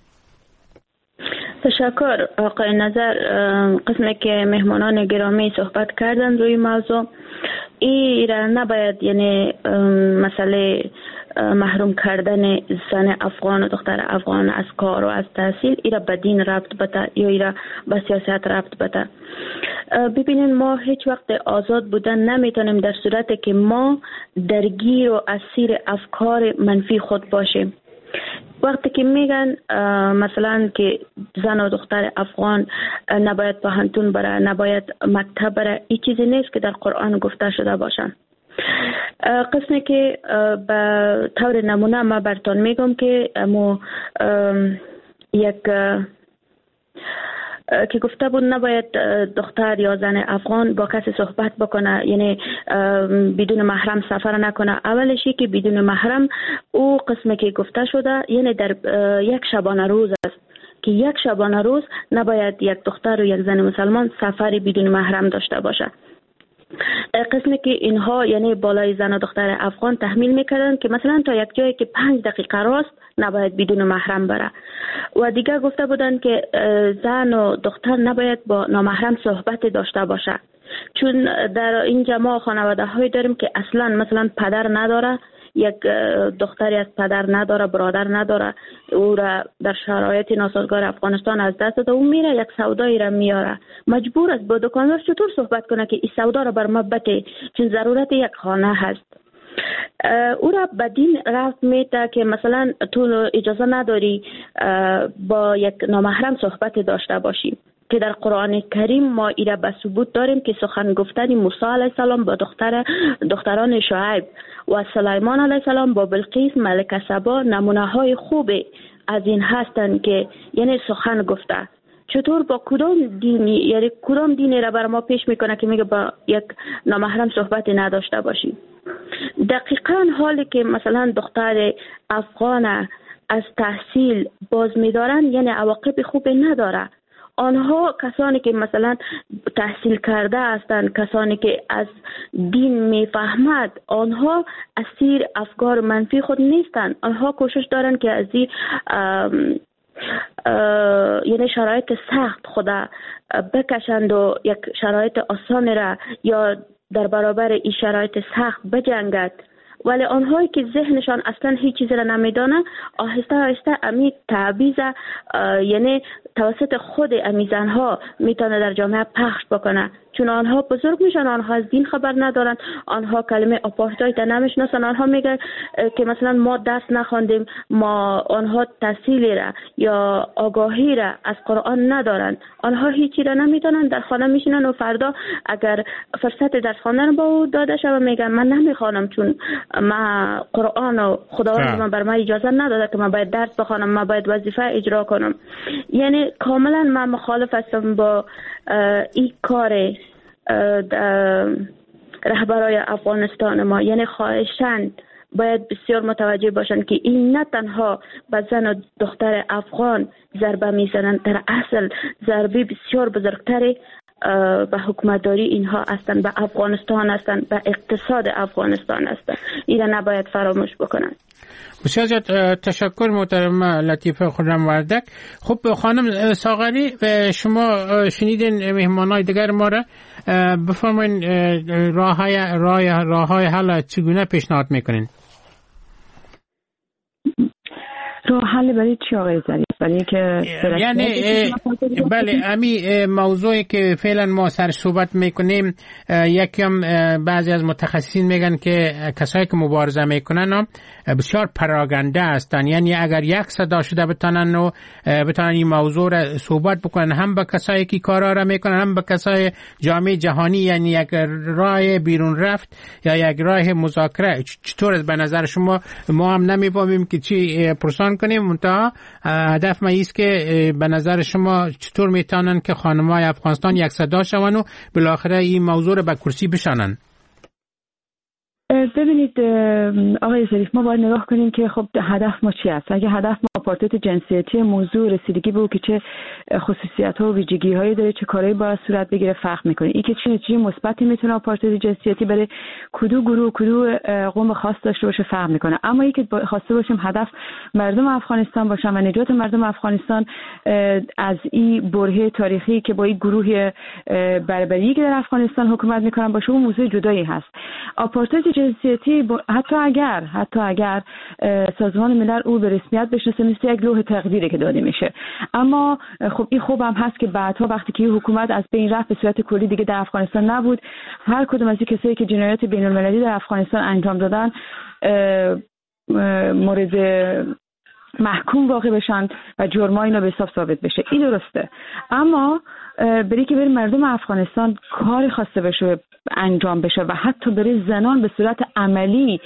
تشکر آقای نظر. قسمی که مهمانان گرامی صحبت کردن روی موضوع ای را نباید، یعنی مسئله محروم کردن زن افغان و دختر افغان از کار و از تحصیل ای را به دین ربط بده یا ای را به سیاست ربط بده. ببینین ما هیچ وقت آزاد بودن نمیتونیم در صورتی که ما درگیر و اسیر افکار منفی خود باشیم. وقتی که میگن مثلا که زن و دختر افغان نباید پوهنتون بره، نباید مکتب بره، این چیزی نیست که در قرآن گفته شده باشن. قسمی که به طور نمونه ما براتون میگم که امو یک که گفته بود نباید دختر یا زن افغان با کسی صحبت بکنه، یعنی بدون محرم سفر نکنه. اولشی که بدون محرم او قسمی که گفته شده یعنی در یک شبانه روز است که یک شبانه روز نباید یک دختر و یک زن مسلمان سفری بدون محرم داشته باشه. قسمی که اینها یعنی بالای زن و دختر افغان تحمیل میکردن که مثلا تا یک جایی که پنج دقیقه راست نباید بدون محرم بره و دیگه گفته بودن که زن و دختر نباید با نامحرم صحبت داشته باشه، چون در اینجا ما خانواده هایی داریم که اصلا مثلا پدر نداره، یک دختری از پدر نداره، برادر نداره، او را در شرایط ناسازگار افغانستان از دست داده، او میره یک سودایی را میاره، مجبور است با دکاندار چطور صحبت کنه که این سودا را بر ما بده، چون ضرورت یک خانه هست. او را به دین رفت میده که مثلا تو اجازه نداری با یک نامحرم صحبت داشته باشی، که در قرآن کریم ما ایره به ثبوت داریم که سخن گفتن موسی علیه السلام با دختر دختران شعیب و سلیمان علیه السلام با بلقیس ملکه سبا نمونه های خوبی از این هستند که یعنی سخن گفته. چطور با کدام دینی، یعنی کدام دینی را بر ما پیش میکنه که میگه با یک نامحرم صحبت نداشته باشی؟ دقیقاً حالی که مثلا دختر افغان از تحصیل باز میدارن یعنی عواقب خوبی نداره. آنها کسانی که مثلا تحصیل کرده هستند، کسانی که از دین میفهمد، آنها اسیر افکار منفی خود نیستند. آنها کوشش دارن که از این یعنی شرایط سخت خدا بکشند و یک شرایط آسان را یا در برابر این شرایط سخت بجنگد. ولی آنهایی که ذهنشان اصلا هیچ چیزی را نمیدانه آهسته آهسته امی تعبیز یعنی توسط خود امی زنها میتونه در جامعه پخش بکنه، چون آنها بزرگ میشن، آنها از دین خبر ندارن، آنها کلمه آپارتاید نمیشناسن، آنها میگن که مثلا ما درس نخواندیم، ما آنها تحصیلی را یا آگاهی را از قرآن ندارن، آنها هیچی را نمیدونن، در خانه میشینن و فردا اگر فرصت درس خواندن با او داده شود میگن من نمیخوانم چون ما قرآن و خداوند من بر من اجازه نداده که من باید درس بخوانم، من باید وظیفه اجرا کنم. یعنی کاملا من مخالف هستم با این کار رهبرای افغانستان ما. یعنی خواهشاً باید بسیار متوجه باشند که این نه تنها به زن و دختر افغان ضربه میزنند، در اصل ضربه بسیار بزرگتری به حکومتداری اینها هستند، به افغانستان هستند، به اقتصاد افغانستان هستند. این را نباید فراموش بکنند. بسیار زیاد تشکر محترم لطیفه خرموردک. خب خانم ساغری، شما شنیدین مهمانای دیگر ما را، بفرمایید راههای راه راههای حل چگونه پیشنهاد میکنین؟ راه حل برای چی آقای ظریف؟ برای که یعنی بله امی موضوعی که فعلا ما سر صحبت میکنیم، یکم بعضی از متخصصین میگن که کسایی که مبارزه میکنن بسیار پراگنده هستن، یعنی اگر یک صدا شده بتانن و بتانن این موضوع را صحبت بکنن هم با کسایی که کارا را میکنن هم با کسای جامعه جهانی، یعنی یک راه بیرون رفت یا یک راه مذاکره. چطور به نظر شما؟ ما هم نمیفهمیم که چی پرسان کنیم، منتها هدف ما ایست که به نظر شما چطور میتونن که خانم‌های افغانستان یک صدا شون و بالاخره این موضوع رو به کرسی بشانن؟ ببینید آقای ظریف، ما باید نگاه کنیم که خب هدف ما چی است. اگه هدف ما آپارتاید جنسیتی موضوع رسیدگی به او که چه خصوصیت‌ها و ویژگی‌هایی داره، چه کارهایی باید صورت بگیره فرق می‌کنه. این که چه نتیجه مثبتی میتونه آپارتاید جنسیتی برای کدو گروه کدو قوم خاص داشته باشه فرق می‌کنه. اما اینکه خواسته باشیم هدف مردم افغانستان باشن و نجات مردم افغانستان از این برهه تاریخی که با این گروه بربری که در افغانستان حکومت می‌کنن باشه، اون موضوع جدایی هست. آپارتاید جنسیتی حتی اگر حتی اگر سازمان ملل او به رسمیت بشناسه مثل یک لوح تقدیری که داده میشه، اما خب این خوب هم هست که بعدها وقتی که حکومت از بین رفت به صورت کلی دیگه در افغانستان نبود، هر کدوم از این کسایی که جنایات بین المللی در افغانستان انجام دادن مورد محکوم واقع بشن و جرمای اینا به حساب ثابت بشه. این درسته، اما بری که بری مردم افغانستان کاری خواسته بشه انجام بشه و حتی برای زنان به صورت عملی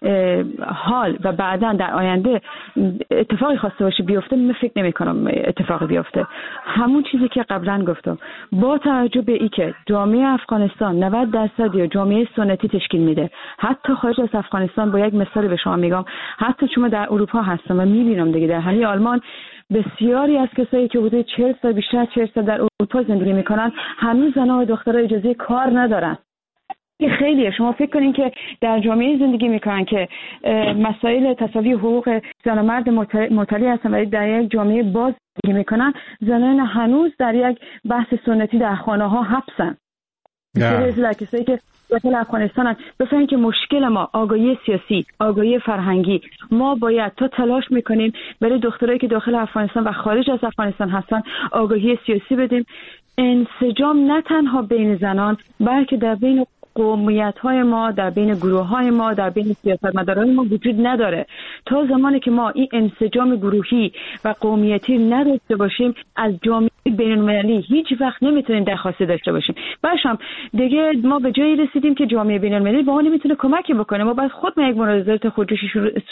حال و بعداً در آینده اتفاقی خواسته باشه بیفته، من فکر نمی کنم اتفاقی بیفته. همون چیزی که قبلا گفتم، با توجه به ای که جامعه افغانستان نود درصد یا جامعه سنتی تشکیل میده، حتی خارج از افغانستان، با یک مثال به شما میگم، حتی شما در اروپا هستم و میبینم دیگه در همین آلمان بسیاری از کسایی که حدود چهل سال بیشتر از چهل سال در اروپا زندگی میکنن هنوز زنها و دخترها اجازه کار ندارن. این خیلیه. شما فکر کنین که در جامعه زندگی میکنن که مسائل تساوی حقوق زن و مرد مطلع هستن ولی در یک جامعه باز زندگی میکنن، زنان هنوز در یک بحث سنتی در خانه ها حبسن. بسیاری از کسایی که داخل افغانستان هستن بفهمین که مشکل ما آگاهی سیاسی، آگاهی فرهنگی. ما باید تا تلاش میکنیم برای دخترایی که داخل افغانستان و خارج از افغانستان هستن آگاهی سیاسی بدیم. انسجام نه تنها بین زنان بلکه در بین قومیت‌های ما، در بین گروه‌های ما، در بین سیاستمداران ما وجود نداره. تا زمانی که ما این انسجام گروهی و قومیتی نداشته باشیم، از جامعه بین‌المللی هیچ وقت نمیتونیم درخواستی داشته باشیم. باشم دیگه ما به جایی رسیدیم که جامعه بین‌المللی با ما نمیتونه کمکی بکنه. ما باید خود ما یک مناظرات خودجوشی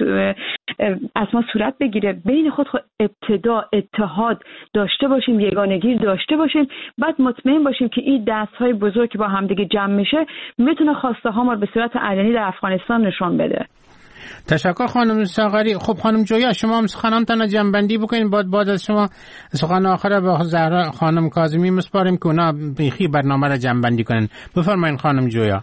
از ما صورت بگیره، بین خود, خود ابتدا اتحاد داشته باشیم، یگانگی داشته باشیم، بعد مطمئن باشیم که این دست‌های بزرگ که با هم دیگه جمع میشه میتونه خواسته ها ما به صورت علنی در افغانستان نشون بده. تشکر خانم ساغری. خب خانم جویا، شما هم سخنانتان جنبندی بکنین، بعد بعد از شما سخن آخر به زهرا خانم کاظمی مسپاریم که اونا بیخی برنامه را جنبندی کنن. بفرمایید خانم جویا.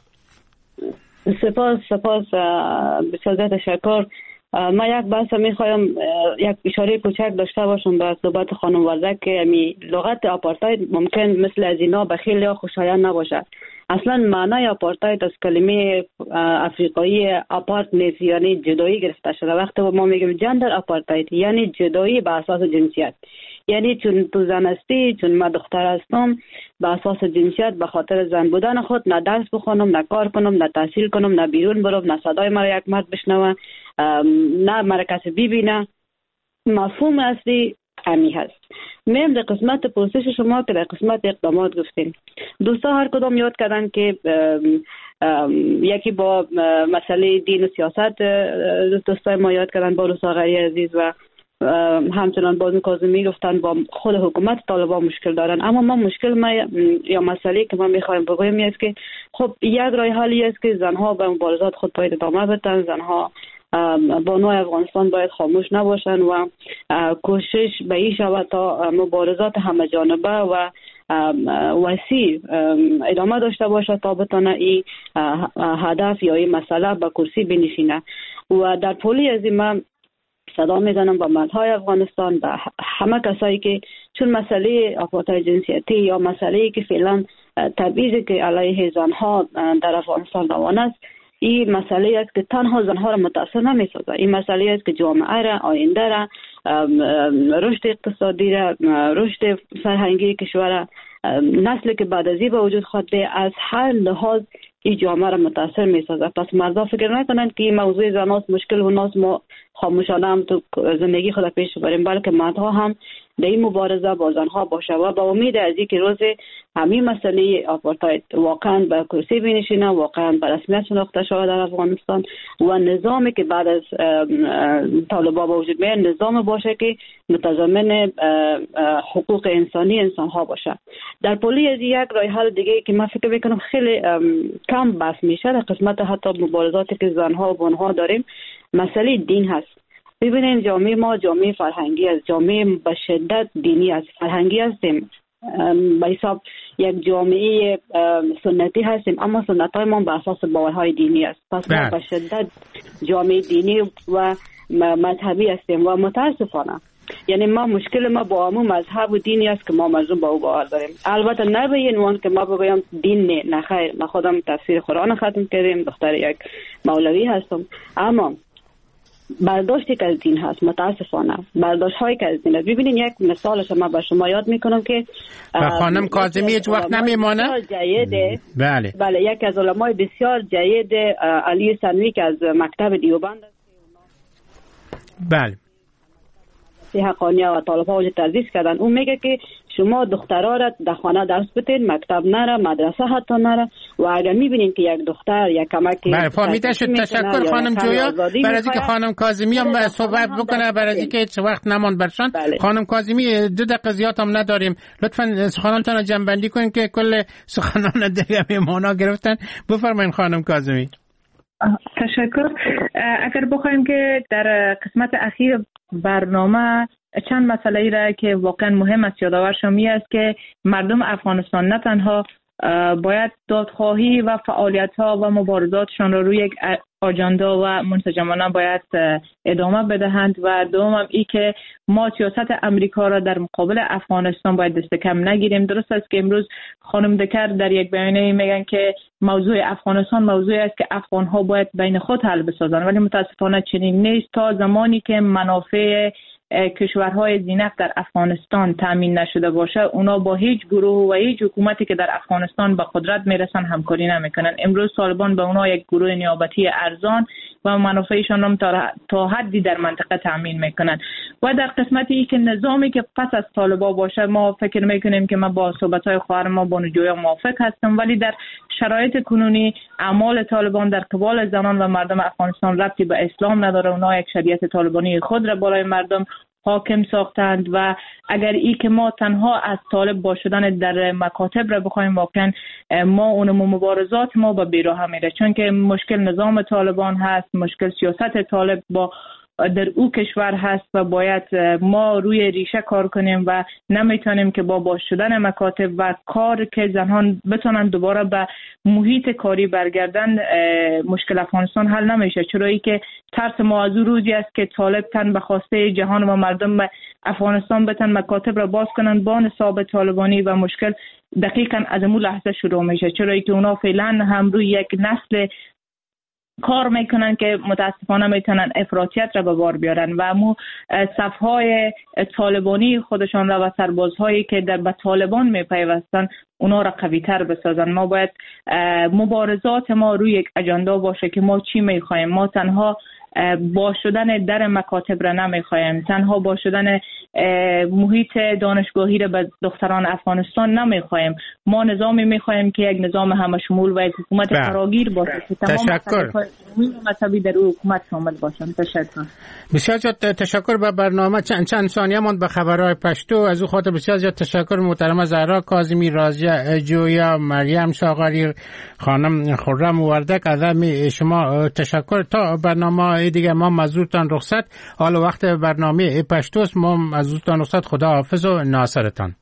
سپاس سپاس بسیار تشکر. ما یک بحث میخوایم یک اشاره کوچک داشته باشم به صحبت خانم وردک که می لغت آپارتاید ممکن مثل از اینا به خیلی خوشایند نباشه. اصلا معنای آپارتاید از کلمه افریقایی آپارت نیست، یعنی جدایی گرفته شده. وقتی ما میگیم جندر آپارتاید یعنی جدایی به اساس جنسیت، یعنی چون تو زن هستی، چون من دختر هستم، به اساس جنسیت به خاطر زن بودن خود نه درس بخونم، نه کار کنم، نه تحصیل کنم، نه بیرون برم، نه صدای مرا یک مرد بشنوه، نه مرا کسی ببینه. مفهوم اصلی همی هست. میم در قسمت پرسش شما که در قسمت اقدامات گفتیم، دوستا هر کدام یاد کردن که ام ام یکی با مسئله دین و سیاست دوستای ما یاد کردن، با رساغری عزیز و همچنان بانو کاظمی گفتن با خود حکومت طالبان مشکل دارن. اما ما مشکل ما یا مسئله که ما میخوایم بگویم است که خب یک راه حلی است که زنها به مبارزات خود باید ادامه بدن، زنها بانوی افغانستان باید خاموش نباشن و کوشش به این شود تا مبارزات همه جانبه و وسیع ادامه داشته باشه تا بتونه این هدف یا این مسئله به کرسی بنشینه. و در پولی از این من صدا میزنم با مردهای افغانستان، به همه کسایی که چون مسئله آپارتاید جنسیتی یا مسئله که فعلا تبعیضی که علیه زنها در افغانستان روان است، این مسئله است که تنها زنها را متاثر نمی‌سازد. این مسئله است که جامعه را، آینده را، رشد اقتصادی را، رشد فرهنگی کشور، نسلی که بعد از این به وجود خواهد از هر لحاظ این جامعه را متاثر می‌سازد. پس مردا فکر نکنند که این موضوع زناست، مشکل اوناست، ما خاموشانه هم تو زندگی خود پیش بریم، بلکه مردها هم در این مبارزه با زنها باشه و با امید از اینکه روز همین مسئله آپارتاید واقعا به کرسی بنشینه، واقعا به رسمیت شناخته شود در افغانستان و نظامی که بعد از طالبان به وجود میاد نظام باشه که متضمن حقوق انسانی انسانها باشه. در پولی از یک راه حل دیگه که من فکر میکنم خیلی کم بحث میشه در قسمت حتی مبارزاتی که زنها و بانوها داریم، مسئله دین هست. ببینید جامعه ما جامعه فرهنگی است، جامعه به شدت دینی است، فرهنگی هستیم، به حساب یک جامعه سنتی هستیم، اما سنت های ما به اساس باورهای دینی است. پس ما به شدت جامعه دینی و مذهبی هستیم و متاسفانه یعنی ما مشکل ما با همون مذهب و دینی است که ما مظلوم به او باور داریم. البته نه به این عنوان که ما بگویم دین نه، نه خیر، ما خودم تفسیر قرآن ختم کردیم، دختر یک مولوی هستم، اما برداشتی که از دین هست متاسفانه برداشت هایی که از دین هست. ببینید یک مثالش ما به شما یاد میکنم که خانم کاظمی هیچ وقت نمیمانه. بله بله یک از علمای بسیار جید علی سنوی که از مکتب دیوبند بله حقانیه و طالب‌ها وجود تدریس کردن، اون میگه که شما دخترها را در خانه درس بدین، مکتب نره، مدرسه حتی نره و اگر میبینین که یک دختر یک کمکی بله فهمیده شد. تشکر خانم جویا برای اینکه خانم کاظمی هم صحبت بکنه، برای اینکه هیچ وقت نماند برشان. بله. خانم کاظمی دو دقیقه زیاد هم نداریم، لطفاً سخنانتان جنبندی کنین که کل سخنان دیگه میمانا گرفتن. بفرمایید خانم کاظمی. تشکر. اگر بخوایم که در قسمت اخیر برنامه چند مسئله ای را که واقعا مهم است یادآور شم است که مردم افغانستان نه تنها باید دادخواهی و فعالیت ها و مبارزاتشان را روی یک آجندا و منسجمانه باید ادامه بدهند و دوم ای که ما سیاست امریکا را در مقابل افغانستان باید دست کم نگیریم. درست است که امروز خانم دکر در یک بیانیه میگن که موضوع افغانستان موضوعی است که افغان ها باید بین خود حل بسازند، ولی متاسفانه چنین نیست. تا زمانی که منافع کشورهای زینف در افغانستان تامین نشده باشه، اونا با هیچ گروه و هیچ حکومتی که در افغانستان به قدرت میرسن همکاری نمیکنن. امروز طالبان به اونا یک گروه نیابتی ارزان و منافعشان هم تا حدی در منطقه تامین میکنن. و در قسمتی که نظامی که پس از طالبان باشه، ما فکر میکنیم که ما با صحبت‌های خواهر ما بانو جویا موافق هستم، ولی در شرایط کنونی اعمال طالبان در قبال زنان و مردم افغانستان ربطی به اسلام نداره. اونا یک شریعت طالبانی خود را بالای مردم حاکم ساختند و اگر ای که ما تنها از طالب با شدن در مکاتب را بخوایم، واقعا ما اون مبارزات ما به بیراه میره، چون که مشکل نظام طالبان هست، مشکل سیاست طالب با در او کشور هست و باید ما روی ریشه کار کنیم و نمیتونیم که با باز شدن مکاتب و کار که زنان بتونن دوباره به محیط کاری برگردن مشکل افغانستان حل نمیشه. چرایی که ترس ما از روزی است که طالب تن به خواسته جهان و مردم افغانستان بتن مکاتب را باز کنن با نصاب طالبانی و مشکل دقیقاً از اون لحظه شروع میشه، چرایی که اونا فعلا هم روی یک نسل کار میکنن که متاسفانه میتونن افراطیت را به بار بیارن و مو صفهای طالبانی خودشان را و سربازهایی که در به طالبان میپیوستن اونا را قوی تر بسازن. ما باید مبارزات ما روی یک اجندا باشه که ما چی میخوایم. ما تنها با شدن در مکاتب را نمیخوایم، تنها با شدن محیط دانشگاهی را به دختران افغانستان نمیخوایم. ما نظامی میخوایم که یک نظام همه شمول و یک حکومت فراگیر باشه که تمام مذهبی در او حکومت شامل باشن. تشکر. بسیار زیاد تشکر. به برنامه چند چند ثانیه ماند به خبرهای پشتو. از او خاطر بسیار زیاد تشکر محترمه زهرا کاظمی، راضیه جویا، مریم ساغری، خانم خرم وردک. از شما تشکر. تا برنامه دیگه ما مزورتان رخصت. حال وقت برنامه پشتوست. ما مزورتان رخصت. خدا حافظ و ناصرتان.